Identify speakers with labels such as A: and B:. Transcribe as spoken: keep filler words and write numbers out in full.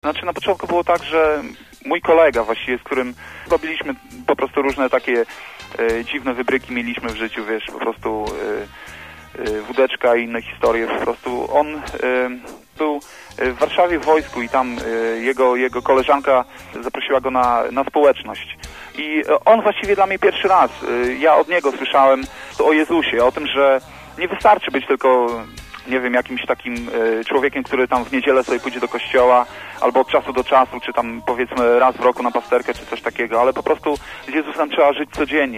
A: Znaczy na początku było tak, że mój kolega właściwie, z którym robiliśmy po prostu różne takie e, dziwne wybryki mieliśmy w życiu, wiesz, po prostu e, e, wódeczka i inne historie, po prostu on e, był w Warszawie w wojsku i tam e, jego, jego koleżanka zaprosiła go na, na społeczność. I on właściwie dla mnie pierwszy raz, e, ja od niego słyszałem o Jezusie, o tym, że nie wystarczy być tylko, nie wiem, jakimś takim e, człowiekiem, który tam w niedzielę sobie pójdzie do kościoła, albo od czasu do czasu, czy tam powiedzmy raz w roku na pasterkę, czy coś takiego, ale po prostu z Jezusem trzeba żyć codziennie.